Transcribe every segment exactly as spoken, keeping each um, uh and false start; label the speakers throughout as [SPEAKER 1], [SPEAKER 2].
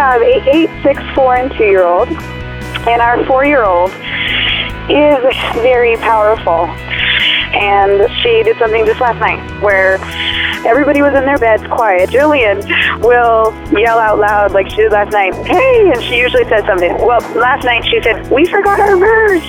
[SPEAKER 1] have a eight, six, four, and two-year-old, and our four-year-old is very powerful. And she did something just last night where everybody was in their beds quiet. Jillian will yell out loud like she did last night, "Hey!" And she usually says something. Well, last night she said, "We forgot our verse."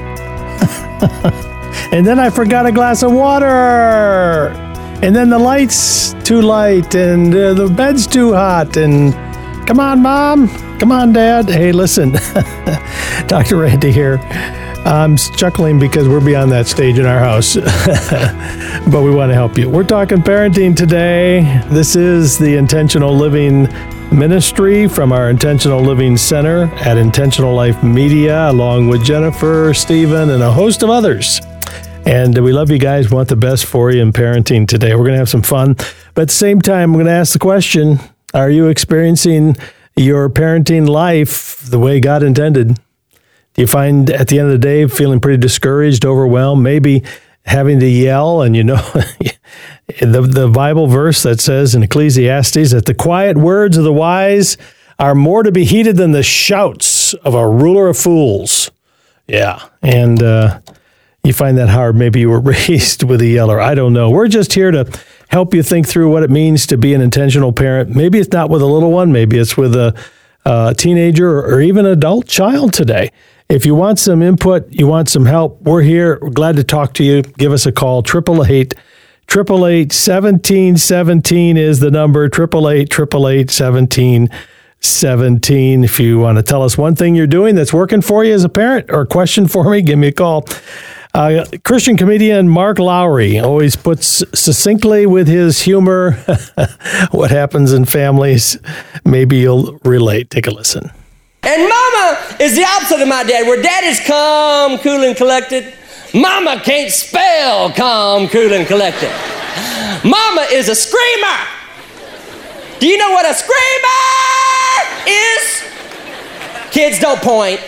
[SPEAKER 2] And then I forgot a glass of water. And then the light's too light and uh, the bed's too hot. And come on, Mom. Come on, Dad. Hey, listen. Doctor Randy here. I'm chuckling because we're beyond that stage in our house, but we want to help you. We're talking parenting today. This is the Intentional Living Ministry from our Intentional Living Center at Intentional Life Media, along with Jennifer, Stephen, and a host of others. And we love you guys, want the best for you in parenting today. We're going to have some fun, but at the same time, we're going to ask the question, are you experiencing your parenting life the way God intended? Do you find at the end of the day feeling pretty discouraged, overwhelmed, maybe having to yell? And you know, the, the Bible verse that says in Ecclesiastes that the quiet words of the wise are more to be heeded than the shouts of a ruler of fools. Yeah, and uh, you find that hard. Maybe you were raised with a yeller. I don't know. We're just here to help you think through what it means to be an intentional parent. Maybe it's not with a little one. Maybe it's with a, a teenager or even adult child today. If you want some input, you want some help, we're here. We're glad to talk to you. Give us a call. eight eight eight, eight eight eight, seventeen seventeen is the number. eight eight eight, eight eight eight, seventeen seventeen. If you want to tell us one thing you're doing that's working for you as a parent or a question for me, give me a call. Uh, Christian comedian Mark Lowry always puts succinctly with his humor what happens in families. Maybe you'll relate. Take a listen.
[SPEAKER 3] And Mama is the opposite of my dad, where Dad is calm, cool, and collected. Mama can't spell calm, cool, and collected. Mama is a screamer. Do you know what a screamer is? Kids, don't point.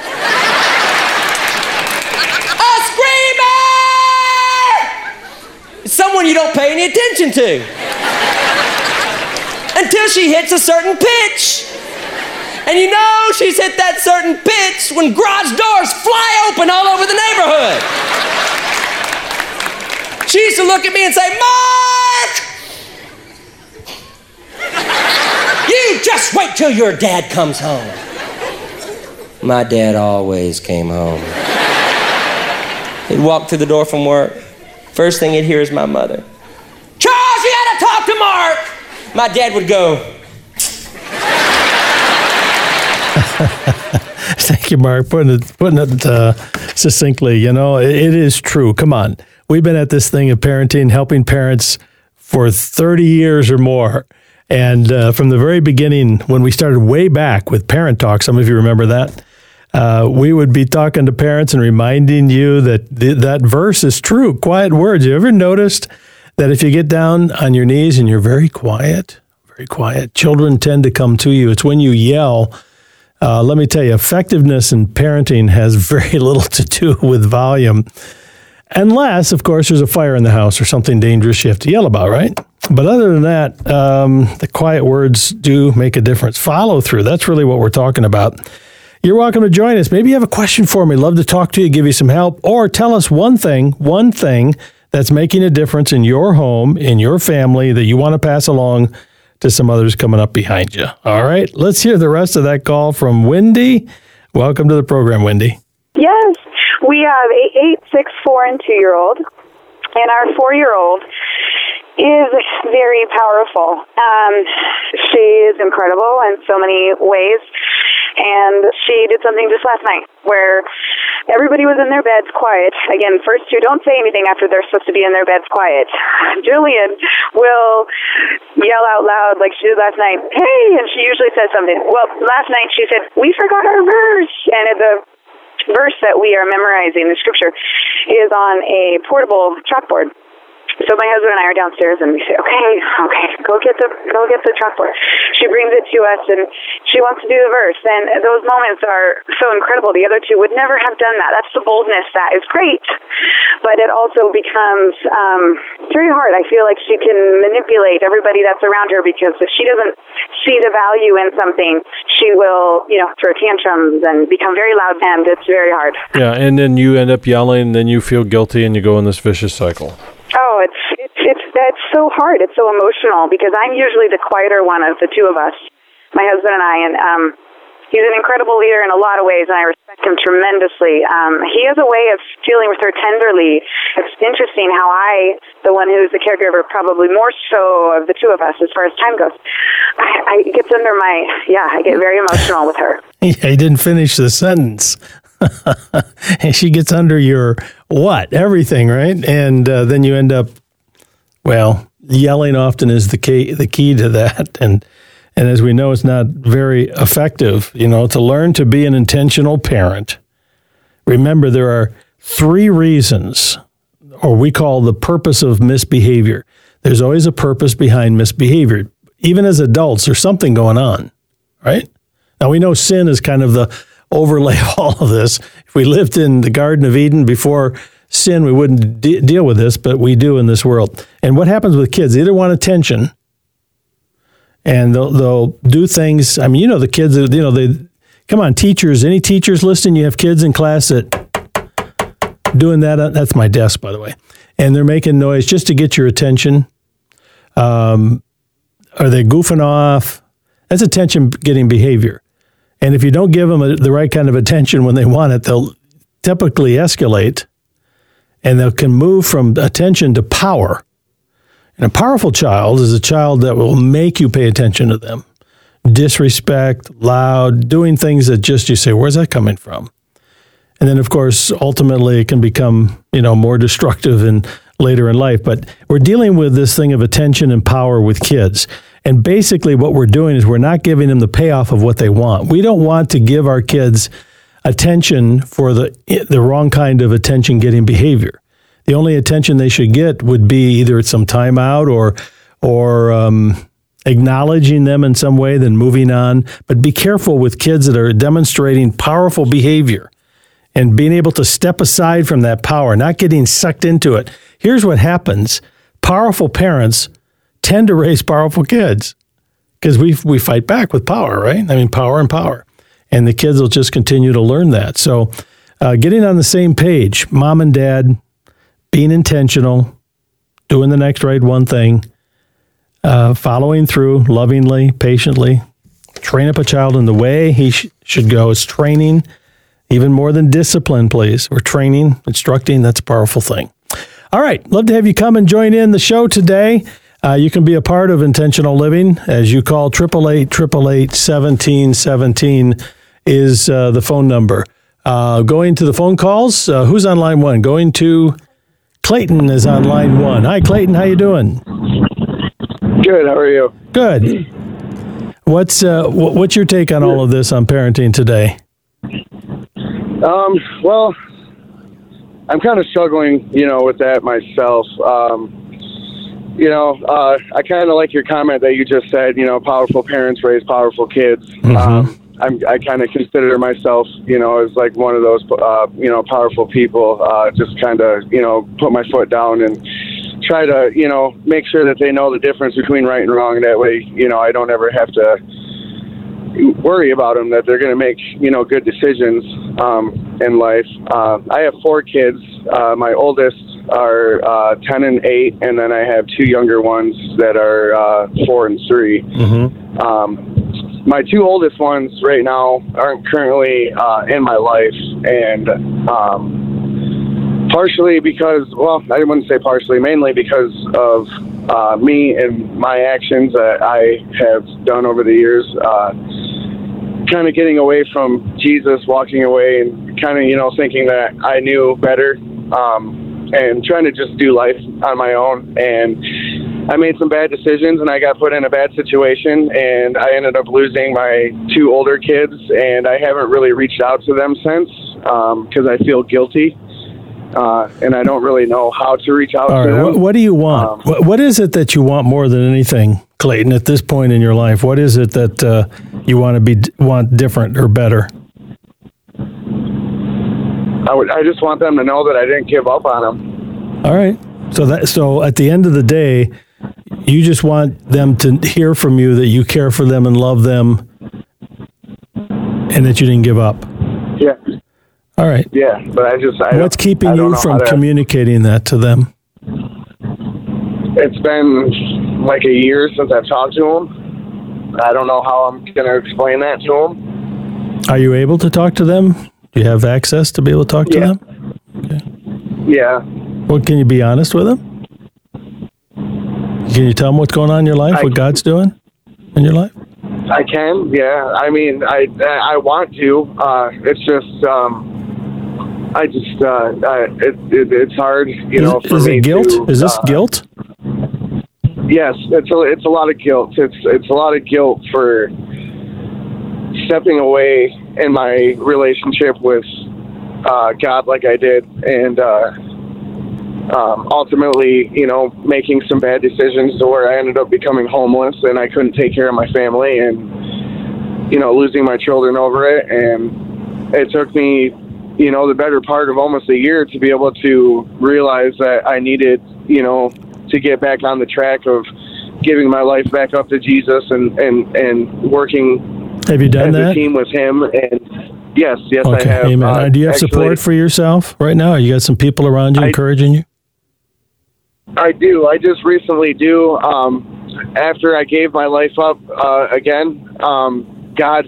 [SPEAKER 3] A screamer is someone you don't pay any attention to until she hits a certain pitch. And you know she's hit that certain pitch when garage doors fly open all over the neighborhood. She used to look at me and say, "Mark, you just wait till your dad comes home." My dad always came home. He'd walk through the door from work. First thing he'd hear is my mother. "Charles, you gotta talk to Mark." My dad would go,
[SPEAKER 2] Thank you, Mark, putting it, putting it uh, succinctly. You know, it, it is true. Come on. We've been at this thing of parenting, helping parents for thirty years or more. And uh, from the very beginning, when we started way back with Parent Talk, some of you remember that, uh, we would be talking to parents and reminding you that th- that verse is true. Quiet words. You ever noticed that if you get down on your knees and you're very quiet, very quiet, children tend to come to you. It's when you yell. Uh, let me tell you, effectiveness in parenting has very little to do with volume. Unless, of course, there's a fire in the house or something dangerous you have to yell about, right? But other than that, um, the quiet words do make a difference. Follow through. That's really what we're talking about. You're welcome to join us. Maybe you have a question for me. Love to talk to you, give you some help, or tell us one thing, one thing that's making a difference in your home, in your family that you want to pass along to some others coming up behind you. All right, let's hear the rest of that call from Wendy. Welcome to the program, Wendy.
[SPEAKER 1] Yes, we have a eight, six, four, and two-year-old, and our four-year-old is very powerful. Um, she is incredible in so many ways, and she did something just last night where everybody was in their beds quiet. Again, first two, don't say anything after they're supposed to be in their beds quiet. Jillian will yell out loud like she did last night, "Hey!" And she usually says something. Well, last night she said, "We forgot our verse." And the verse that we are memorizing, the scripture, is on a portable chalkboard. So my husband and I are downstairs, and we say, okay, okay, go get the go get the chalkboard. She brings it to us, and she wants to do the verse. And those moments are so incredible. The other two would never have done that. That's the boldness that is great, but it also becomes um, very hard. I feel like she can manipulate everybody that's around her, because if she doesn't see the value in something, she will, you know, throw tantrums and become very loud, and it's very hard.
[SPEAKER 2] Yeah, and then you end up yelling, and then you feel guilty, and you go in this vicious cycle.
[SPEAKER 1] Oh, it's it's it's that's so hard. It's so emotional, because I'm usually the quieter one of the two of us, my husband and I, and um, he's an incredible leader in a lot of ways, and I respect him tremendously. Um, he has a way of dealing with her tenderly. It's interesting how I, the one who's the caregiver, probably more so of the two of us as far as time goes, I, I it gets under my yeah, I get very emotional with her.
[SPEAKER 2] Yeah, he didn't finish the sentence. And she gets under your what? Everything, right? And uh, then you end up, well, yelling often is the key, the key to that. And and as we know, it's not very effective. You know, to learn to be an intentional parent, remember there are three reasons, or we call the purpose of misbehavior. There's always a purpose behind misbehavior. Even as adults, there's something going on, right? Now, we know sin is kind of the overlay of all of this. If we lived in the Garden of Eden before sin, we wouldn't de- deal with this, but we do in this world. And what happens with kids? They either want attention, and they'll, they'll do things. I mean, you know, the kids, you know, they, come on, teachers, any teachers listening, you have kids in class that doing that. That's my desk, by the way. And they're making noise just to get your attention. Um, are they goofing off? That's attention-getting behavior. And if you don't give them a, the right kind of attention when they want it, they'll typically escalate, and they can move from attention to power. And a powerful child is a child that will make you pay attention to them. Disrespect, loud, doing things that just you say, where's that coming from? And then, of course, ultimately it can become, you know, more destructive in later in life. But we're dealing with this thing of attention and power with kids. And basically what we're doing is we're not giving them the payoff of what they want. We don't want to give our kids attention for the the wrong kind of attention-getting behavior. The only attention they should get would be either at some timeout or or um, acknowledging them in some way, then moving on. But be careful with kids that are demonstrating powerful behavior and being able to step aside from that power, not getting sucked into it. Here's what happens. Powerful parents tend to raise powerful kids because we we fight back with power, right? I mean, power and power. And the kids will just continue to learn that. So uh, getting on the same page, mom and dad, being intentional, doing the next right one thing, uh, following through lovingly, patiently, train up a child in the way he sh- should go. It's training, even more than discipline, please. We're training, instructing. That's a powerful thing. All right. Love to have you come and join in the show today. Uh, you can be a part of intentional living as you call eight eight eight, eight eight eight, one seven one seven is uh, the phone number. Uh, going to the phone calls. Uh, who's on line one? Going to Clayton is on line one. Hi, Clayton. How you doing?
[SPEAKER 4] Good. How are you?
[SPEAKER 2] Good. What's uh, w- what's your take on all of this on parenting today?
[SPEAKER 4] Um. Well, I'm kind of struggling, you know, with that myself. Um, you know, uh, I kind of like your comment that you just said. You know, powerful parents raise powerful kids. Mm-hmm. Um, I'm, I kind of consider myself, you know, as like one of those, uh, you know, powerful people. Uh, just kind of, you know, put my foot down and try to, you know, make sure that they know the difference between right and wrong. That way, you know, I don't ever have to worry about them, that they're going to make, you know, good decisions um, in life. Uh, I have four kids. Uh, my oldest are uh, ten and eight, and then I have two younger ones that are uh, four and three. Mm-hmm. Um, my two oldest ones right now aren't currently uh, in my life, and um, partially because, well, I wouldn't say partially, mainly because of uh, me and my actions that I have done over the years, uh, kind of getting away from Jesus, walking away, and kind of, you know, thinking that I knew better, um, and trying to just do life on my own. And I made some bad decisions, and I got put in a bad situation, and I ended up losing my two older kids, and I haven't really reached out to them since, because um, I feel guilty. uh, and I don't really know how to reach out
[SPEAKER 2] All
[SPEAKER 4] to
[SPEAKER 2] right.
[SPEAKER 4] them.
[SPEAKER 2] What, what do you want?
[SPEAKER 4] Um,
[SPEAKER 2] what, what is it that you want more than anything, Clayton, at this point in your life? What is it that uh, you want to be want different or better?
[SPEAKER 4] I would. I just want them to know that I didn't give up on them.
[SPEAKER 2] All right. So that so at the end of the day, you just want them to hear from you that you care for them and love them, and that you didn't give up.
[SPEAKER 4] Yeah.
[SPEAKER 2] All right.
[SPEAKER 4] Yeah, but I just. I
[SPEAKER 2] What's
[SPEAKER 4] don't-
[SPEAKER 2] keeping
[SPEAKER 4] I don't
[SPEAKER 2] you
[SPEAKER 4] know
[SPEAKER 2] from
[SPEAKER 4] how to-
[SPEAKER 2] communicating that to them?
[SPEAKER 4] It's been like a year since I've talked to them. I don't know how I'm going to explain that to them.
[SPEAKER 2] Are you able to talk to them? Do you have access to be able to talk to
[SPEAKER 4] Yeah.
[SPEAKER 2] them? Okay.
[SPEAKER 4] Yeah.
[SPEAKER 2] Well, can you be honest with them? Can you tell them what's going on in your life,
[SPEAKER 4] I-
[SPEAKER 2] what God's doing in your life?
[SPEAKER 4] I can, yeah. I mean, I I want to. Uh, it's just, um, I just, uh, I, it, it it's hard, you
[SPEAKER 2] Is,
[SPEAKER 4] know. For
[SPEAKER 2] is
[SPEAKER 4] me
[SPEAKER 2] it guilt?
[SPEAKER 4] to,
[SPEAKER 2] Is this
[SPEAKER 4] uh,
[SPEAKER 2] guilt?
[SPEAKER 4] Yes, it's a it's a lot of guilt. It's it's a lot of guilt for stepping away in my relationship with uh, God, like I did, and uh, um, ultimately, you know, making some bad decisions to where I ended up becoming homeless, and I couldn't take care of my family, and you know, losing my children over it. And it took me, you know, the better part of almost a year to be able to realize that I needed, you know, to get back on the track of giving my life back up to Jesus and, and, and working
[SPEAKER 2] Have you done
[SPEAKER 4] as
[SPEAKER 2] that?
[SPEAKER 4] a team with him. And yes, yes,
[SPEAKER 2] Okay,
[SPEAKER 4] I have.
[SPEAKER 2] amen.
[SPEAKER 4] Uh,
[SPEAKER 2] Uh, do you have
[SPEAKER 4] actually,
[SPEAKER 2] support for yourself right now? You got some people around you
[SPEAKER 4] I-
[SPEAKER 2] encouraging you?
[SPEAKER 4] I do. I just recently do. Um, after I gave my life up uh, again, um, God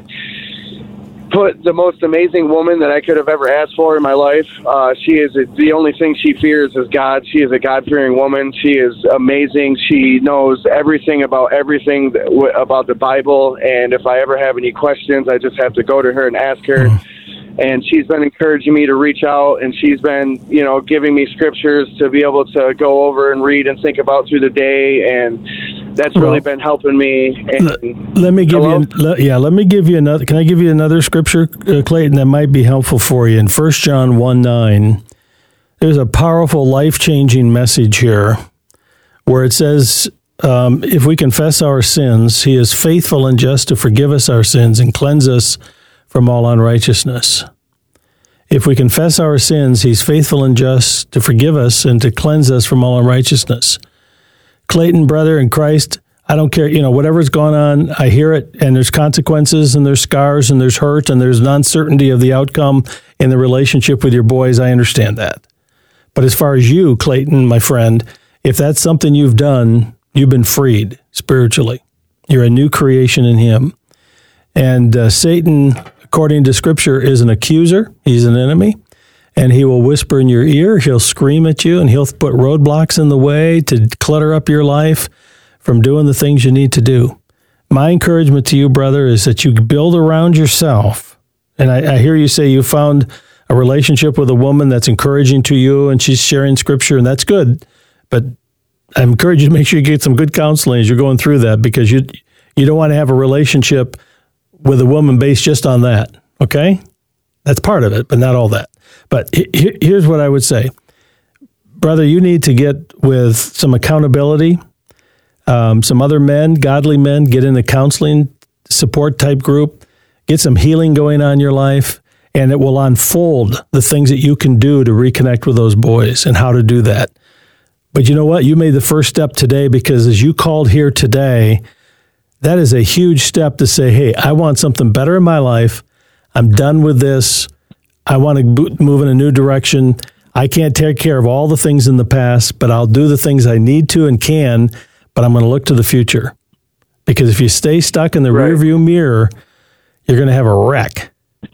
[SPEAKER 4] put the most amazing woman that I could have ever asked for in my life. Uh, she is a, the only thing she fears is God. She is a God-fearing woman. She is amazing. She knows everything about everything that, w- about the Bible. And if I ever have any questions, I just have to go to her and ask her.
[SPEAKER 2] Mm.
[SPEAKER 4] And she's been encouraging me to reach out, and she's been, you know, giving me scriptures to be able to go over and read and think about through the day, and that's really
[SPEAKER 2] Well,
[SPEAKER 4] been helping me. And,
[SPEAKER 2] Let, let me give
[SPEAKER 4] Hello?
[SPEAKER 2] you, le- yeah, let me give you another. Can I give you another scripture, uh, Clayton, that might be helpful for you? In First John one nine, there's a powerful, life-changing message here where it says, um, if we confess our sins, he is faithful and just to forgive us our sins and cleanse us from all unrighteousness. If we confess our sins, he's faithful and just to forgive us and to cleanse us from all unrighteousness. Clayton, brother in Christ, I don't care, you know, whatever's going on, I hear it, and there's consequences, and there's scars, and there's hurt, and there's an uncertainty of the outcome in the relationship with your boys. I understand that. But as far as you, Clayton, my friend, if that's something you've done, you've been freed spiritually. You're a new creation in him. And uh, Satan, according to Scripture, is an accuser. He's an enemy. And he will whisper in your ear. He'll scream at you, and he'll put roadblocks in the way to clutter up your life from doing the things you need to do. My encouragement to you, brother, is that you build around yourself. And I, I hear you say you found a relationship with a woman that's encouraging to you, and she's sharing Scripture, and that's good. But I encourage you to make sure you get some good counseling as you're going through that, because you you don't want to have a relationship with a woman based just on that, okay? That's part of it, but not all that. But he, here's what I would say. Brother, you need to get with some accountability, um, some other men, godly men, get in a counseling support type group, get some healing going on in your life, and it will unfold the things that you can do to reconnect with those boys and how to do that. But you know what? You made the first step today, because as you called here today, that is a huge step to say, hey, I want something better in my life. I'm done with this. I want to move in a new direction. I can't take care of all the things in the past, but I'll do the things I need to and can, but I'm going to look to the future. Because if you stay stuck in the
[SPEAKER 4] Right.
[SPEAKER 2] rearview mirror, you're going to have a wreck.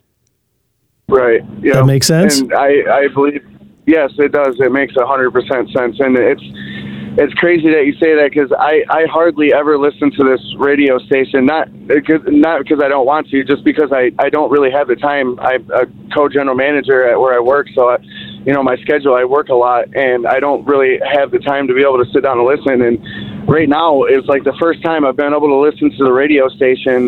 [SPEAKER 4] right. Yeah.
[SPEAKER 2] That make sense?
[SPEAKER 4] And I, I believe, yes, it does. It makes one hundred percent sense. And it's, it's crazy that you say that, because I, I hardly ever listen to this radio station, not not because I don't want to, just because I, I don't really have the time. I'm a co-general manager at where I work, so, I, you know, my schedule, I work a lot, and I don't really have the time to be able to sit down and listen. And right now, it's like the first time I've been able to listen to the radio station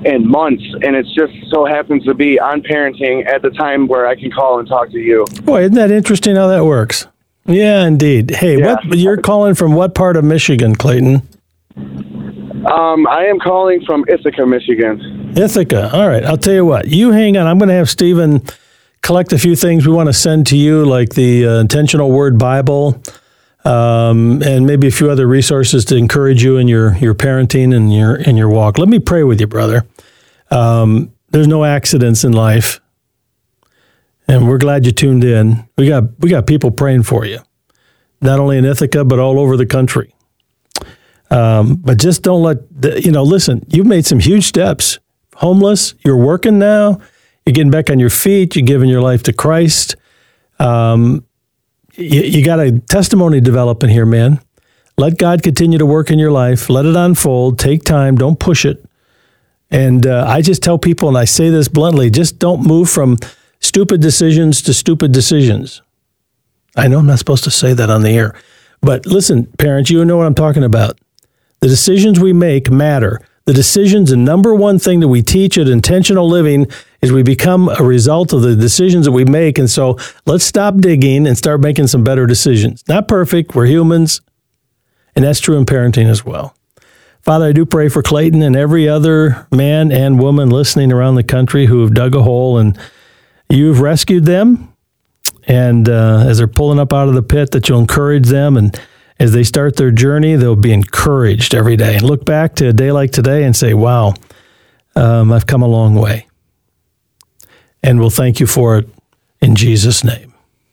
[SPEAKER 4] in months, and it just so happens to be on parenting at the time where I can call and talk to you.
[SPEAKER 2] Boy, isn't that interesting how that works? Yeah, indeed. Hey,
[SPEAKER 4] Yeah.
[SPEAKER 2] what you're calling from what part of Michigan, Clayton?
[SPEAKER 4] Um, I am calling from Ithaca, Michigan.
[SPEAKER 2] Ithaca. All right. I'll tell you what. You hang on. I'm going to have Stephen collect a few things we want to send to you, like the uh, Intentional Word Bible, um, and maybe a few other resources to encourage you in your your parenting and your in your walk. Let me pray with you, brother. Um, there's no accidents in life, and we're glad you tuned in. We got we got people praying for you, not only in Ithaca but all over the country. Um, but just don't let, the, you know, listen, you've made some huge steps. Homeless, you're working now, you're getting back on your feet, you're giving your life to Christ. Um, you, you got a testimony developing here, man. Let God continue to work in your life. Let it unfold. Take time. Don't push it. And uh, I just tell people, and I say this bluntly, just don't move from stupid decisions to stupid decisions. I know I'm not supposed to say that on the air. But listen, parents, you know what I'm talking about. The decisions we make matter. The decisions, the number one thing that we teach at Intentional Living is we become a result of the decisions that we make. And so let's stop digging and start making some better decisions. Not perfect. We're humans. And that's true in parenting as well. Father, I do pray for Clayton and every other man and woman listening around the country who have dug a hole and you've rescued them. And uh, as they're pulling up out of the pit, that you'll encourage them. And as they start their journey, they'll be encouraged every day. And look back to a day like today and say, wow, um, I've come a long way. And we'll thank you for it in Jesus' name.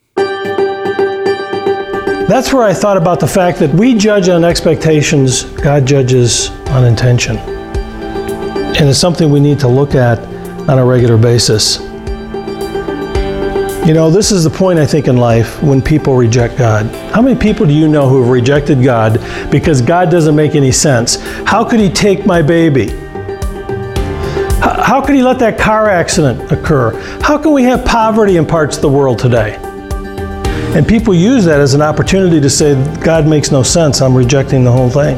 [SPEAKER 2] That's where I thought about the fact that we judge on expectations, God judges on intention. And it's something we need to look at on a regular basis. You know, this is the point, I think, in life when people reject God. How many people do you know who have rejected God because God doesn't make any sense? How could he take my baby? How could he let that car accident occur? How can we have poverty in parts of the world today? And people use that as an opportunity to say, God makes no sense, I'm rejecting the whole thing.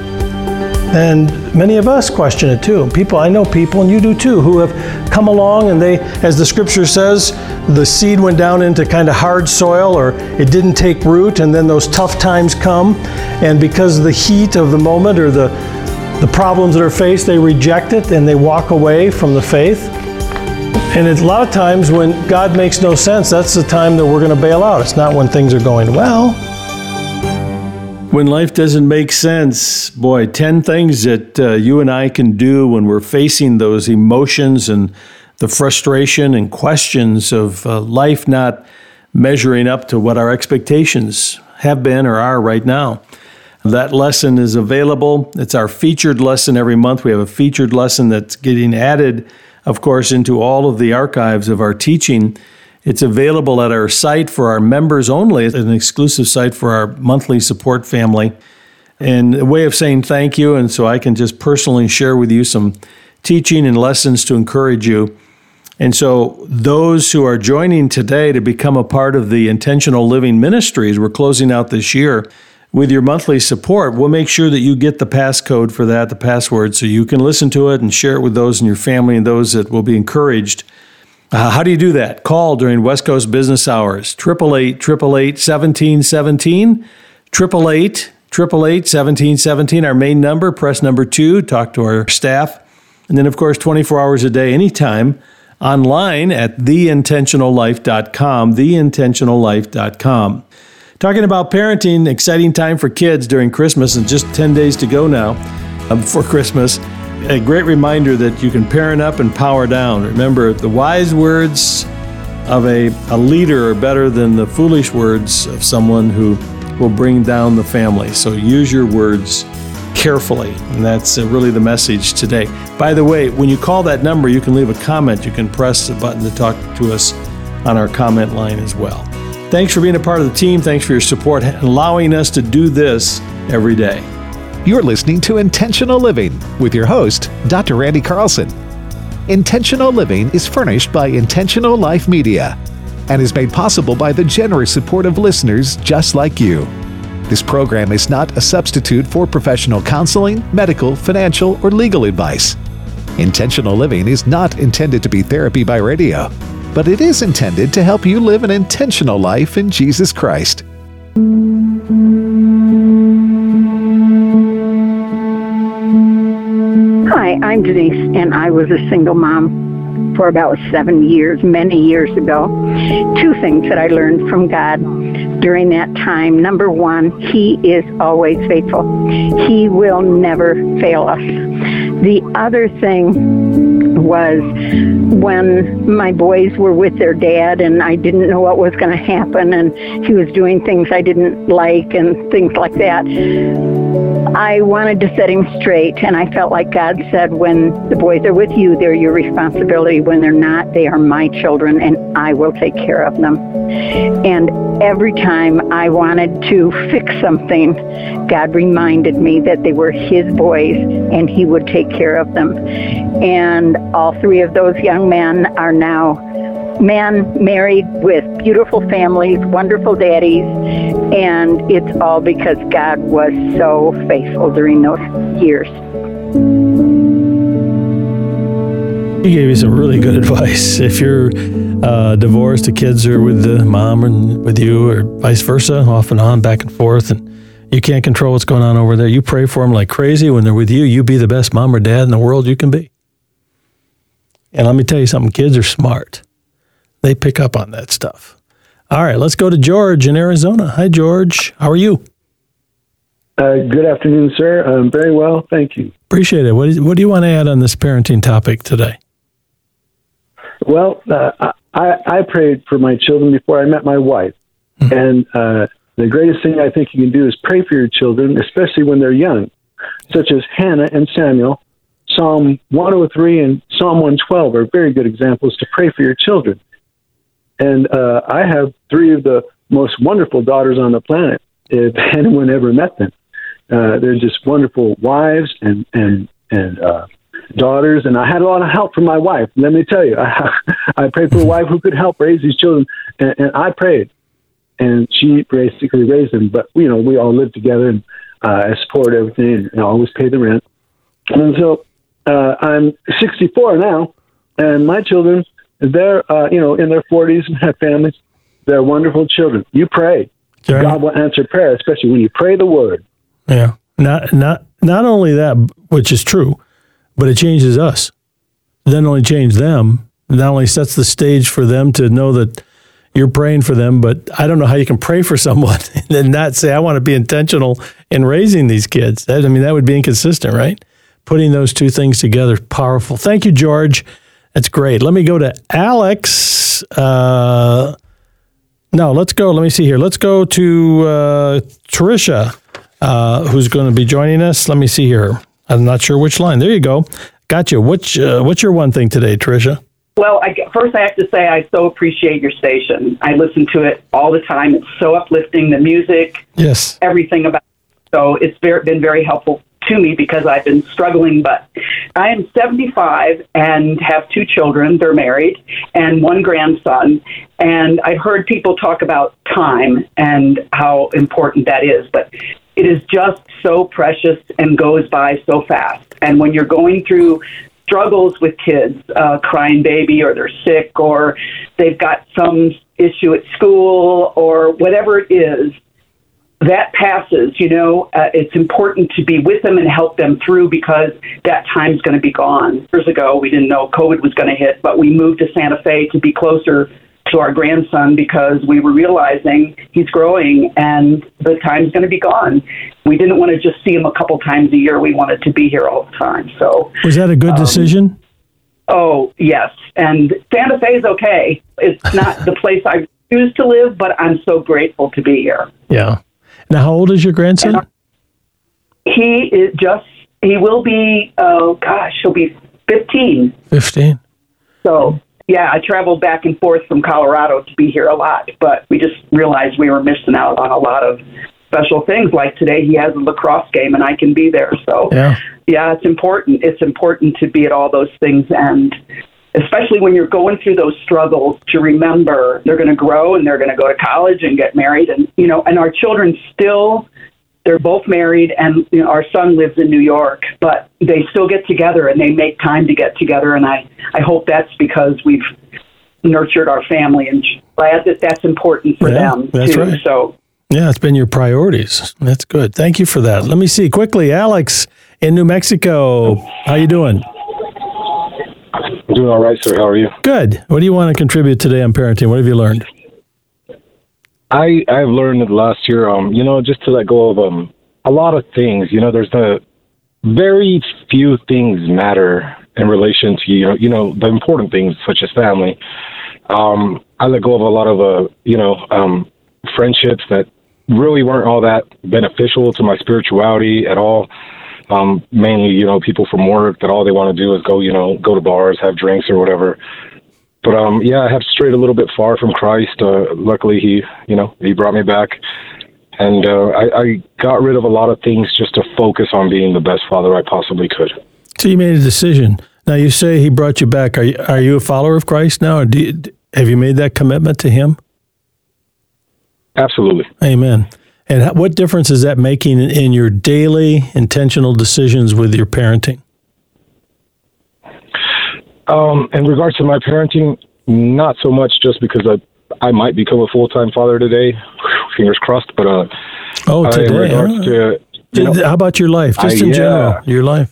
[SPEAKER 2] And many of us question it too. People, I know people, and you do too, who have come along and they, as the scripture says, the seed went down into kind of hard soil or it didn't take root, and then those tough times come, and because of the heat of the moment or the, the problems that are faced, they reject it and they walk away from the faith. And it's a lot of times when God makes no sense, that's the time that we're going to bail out. It's not when things are going well. When life doesn't make sense, boy, ten things that uh, you and I can do when we're facing those emotions and the frustration and questions of uh, life not measuring up to what our expectations have been or are right now. That lesson is available. It's our featured lesson every month. We have a featured lesson that's getting added, of course, into all of the archives of our teaching. It's available at our site for our members only. It's an exclusive site for our monthly support family. And a way of saying thank you, and so I can just personally share with you some teaching and lessons to encourage you. And so those who are joining today to become a part of the Intentional Living Ministries, we're closing out this year with your monthly support. We'll make sure that you get the passcode for that, the password, so you can listen to it and share it with those in your family and those that will be encouraged. Uh, how do you do that? Call during West Coast business hours, eight eight eight, eight eight eight, one seven one seven, eight eight eight, eight eight eight, one seven one seven, our main number, press number two, talk to our staff. And then, of course, twenty-four hours a day, anytime, online at the intentional life dot com, the intentional life dot com. Talking about parenting, exciting time for kids during Christmas, and just ten days to go now um, for Christmas. A great reminder that you can parent up and power down. Remember, the wise words of a, a leader are better than the foolish words of someone who will bring down the family. So use your words carefully, and that's uh, really the message today. By the way, when you call that number, you can leave a comment. You can press the button to talk to us on our comment line as well. Thanks for being a part of the team. Thanks for your support, allowing us to do this every day.
[SPEAKER 5] You're listening to Intentional Living with your host, Doctor Randy Carlson. Intentional Living is furnished by Intentional Life Media and is made possible by the generous support of listeners just like you. This program is not a substitute for professional counseling, medical, financial, or legal advice. Intentional Living is not intended to be therapy by radio, but it is intended to help you live an intentional life in Jesus Christ.
[SPEAKER 6] Hi, I'm Denise, and I was a single mom for about seven years, many years ago. Two things that I learned from God during that time. Number one, He is always faithful. He will never fail us. The other thing was when my boys were with their dad and I didn't know what was going to happen and he was doing things I didn't like and things like that. I wanted to set him straight, and I felt like God said, when the boys are with you, they're your responsibility. When they're not, they are my children, and I will take care of them. And every time I wanted to fix something, God reminded me that they were His boys, and He would take care of them. And all three of those young men are now men married with beautiful families, wonderful daddies, and it's all because God was so faithful during those years.
[SPEAKER 2] He gave you some really good advice. If you're uh, divorced, the kids are with the mom and with you, or vice versa, off and on, back and forth, and you can't control what's going on over there. You pray for them like crazy. When they're with you, you be the best mom or dad in the world you can be. And let me tell you something, kids are smart. They pick up on that stuff. All right, let's go to George in Arizona. Hi, George. How are you?
[SPEAKER 7] Uh, good afternoon, sir. Um, very well, thank you.
[SPEAKER 2] Appreciate it. What, is, what do you want to add on this parenting topic today?
[SPEAKER 7] Well, uh, I, I prayed for my children before I met my wife. Mm-hmm. And uh, the greatest thing I think you can do is pray for your children, especially when they're young, such as Hannah and Samuel. Psalm one oh three and Psalm one twelve are very good examples to pray for your children. And uh, I have three of the most wonderful daughters on the planet, if anyone ever met them. Uh, they're just wonderful wives and and and uh, daughters, and I had a lot of help from my wife. Let me tell you, I, I prayed for a wife who could help raise these children, and, and I prayed, and she basically raised them. But you know, we all lived together, and uh, I support everything, and I always pay the rent. And so uh, I'm sixty-four now, and my children, they're uh, you know in their forties and have families. They're wonderful children. You pray,
[SPEAKER 2] Sure.
[SPEAKER 7] God will answer prayer, especially when you pray the word.
[SPEAKER 2] Yeah, not not not only that, which is true, but it changes us. It doesn't only change them. It not only sets the stage for them to know that you're praying for them, but I don't know how you can pray for someone and then not say, I want to be intentional in raising these kids. That, I mean, that would be inconsistent, right? Putting those two things together, powerful. Thank you, George. That's great. Let me go to Alex. Uh, no, let's go. Let me see here. Let's go to uh, Tricia, uh, who's going to be joining us. Let me see here. I'm not sure which line. There you go. Gotcha. Which, uh, what's your one thing today, Tricia?
[SPEAKER 8] Well, I, first I have to say I so appreciate your station. I listen to it all the time. It's so uplifting, the music,
[SPEAKER 2] yes,
[SPEAKER 8] everything about it. So it's very, been very helpful to me because I've been struggling. But I am seventy-five and have two children. They're married and one grandson. And I've heard people talk about time and how important that is. But it is just so precious and goes by so fast. And when you're going through struggles with kids, uh, crying baby, or they're sick, or they've got some issue at school, or whatever it is, that passes, you know. Uh, it's important to be with them and help them through because that time's going to be gone. Years ago, we didn't know COVID was going to hit, but we moved to Santa Fe to be closer to our grandson because we were realizing he's growing and the time's going to be gone. We didn't want to just see him a couple times a year. We wanted to be here all the time. So
[SPEAKER 2] was that a good um, decision?
[SPEAKER 8] Oh, yes. And Santa Fe is okay. It's not the place I choose to live, but I'm so grateful to be here.
[SPEAKER 2] Yeah. Now, how old is your grandson?
[SPEAKER 8] And he is just, he will be, oh gosh, he'll be fifteen.
[SPEAKER 2] fifteen.
[SPEAKER 8] So, yeah, I traveled back and forth from Colorado to be here a lot, but we just realized we were missing out on a lot of special things. Like today, he has a lacrosse game, and I can be there. So,
[SPEAKER 2] yeah,
[SPEAKER 8] yeah it's important. It's important to be at all those things, and especially when you're going through those struggles, to remember they're going to grow and they're going to go to college and get married, and you know, and our children still they're both married, and you know, our son lives in New York, but they still get together and they make time to get together. And I, I hope that's because we've nurtured our family, and glad that that's important for
[SPEAKER 2] yeah,
[SPEAKER 8] them
[SPEAKER 2] that's
[SPEAKER 8] too.
[SPEAKER 2] Right.
[SPEAKER 8] So
[SPEAKER 2] yeah, it's been your priorities. That's good. Thank you for that. Let me see quickly, Alex in New Mexico. How you doing?
[SPEAKER 9] I'm doing all right, sir. How are you?
[SPEAKER 2] Good. What do you want to contribute today on parenting? What have you learned?
[SPEAKER 9] I I've learned in the last year, um, you know, just to let go of um a lot of things. You know, there's the very few things matter in relation to you know you know the important things such as family. Um, I let go of a lot of uh you know um friendships that really weren't all that beneficial to my spirituality at all. Um, mainly, you know, people from work that all they want to do is go, you know, go to bars, have drinks or whatever. But, um, yeah, I have strayed a little bit far from Christ. Uh, luckily, he, you know, he brought me back. And uh, I, I got rid of a lot of things just to focus on being the best father I possibly could.
[SPEAKER 2] So you made a decision. Now, you say he brought you back. Are you, are you a follower of Christ now? Or do you, have you made that commitment to him?
[SPEAKER 9] Absolutely.
[SPEAKER 2] Amen. And what difference is that making in your daily intentional decisions with your parenting?
[SPEAKER 9] Um, in regards to my parenting, not so much, just because I I might become a full-time father today. Fingers crossed. But uh,
[SPEAKER 2] oh, today,
[SPEAKER 9] in regards
[SPEAKER 2] huh?
[SPEAKER 9] to, you know,
[SPEAKER 2] how about your life, just
[SPEAKER 9] I,
[SPEAKER 2] in
[SPEAKER 9] yeah.
[SPEAKER 2] general, your life?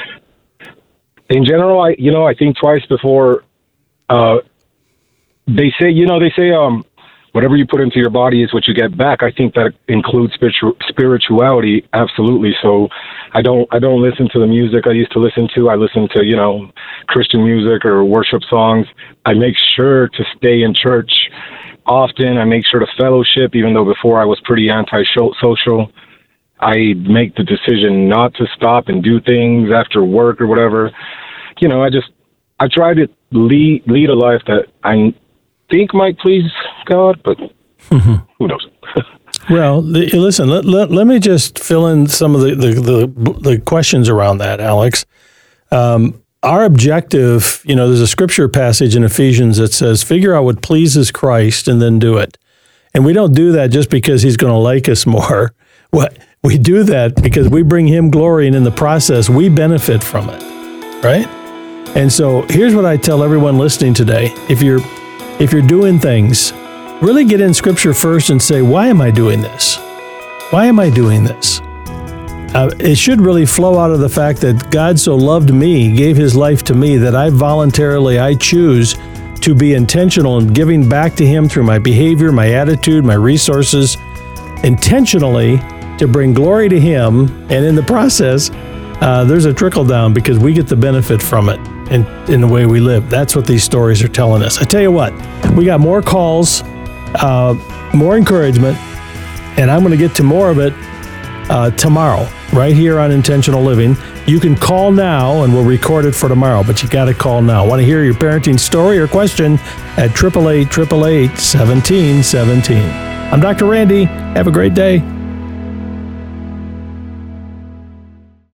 [SPEAKER 9] In general, I you know I think twice before. Uh, they say you know they say um. Whatever you put into your body is what you get back. I think that includes spiritu- spirituality, absolutely. So I don't I don't listen to the music I used to listen to. I listen to, you know, Christian music or worship songs. I make sure to stay in church often. I make sure to fellowship, even though before I was pretty anti-social. I make the decision not to stop and do things after work or whatever. You know, I just, I try to lead, lead a life that I think might please God, but mm-hmm. who knows?
[SPEAKER 2] Well, the, listen, let, let, let me just fill in some of the, the, the, the questions around that, Alex. Um, our objective, you know, there's a scripture passage in Ephesians that says, figure out what pleases Christ and then do it. And we don't do that just because he's going to like us more. What we do that because we bring him glory, and in the process, we benefit from it, right? And so here's what I tell everyone listening today. If you're If you're doing things, really get in Scripture first and say, why am I doing this? Why am I doing this? Uh, it should really flow out of the fact that God so loved me, gave his life to me, that I voluntarily, I choose to be intentional in giving back to him through my behavior, my attitude, my resources, intentionally to bring glory to him. And in the process, uh, there's a trickle down because we get the benefit from it. In, in the way we live. That's what these stories are telling us. I tell you what, we got more calls, uh, more encouragement, and I'm going to get to more of it uh, tomorrow, right here on Intentional Living. You can call now, and we'll record it for tomorrow, but you got to call now. Want to hear your parenting story or question at eight eight eight, eight eight eight, one seven one seven. I'm Doctor Randy. Have a great day.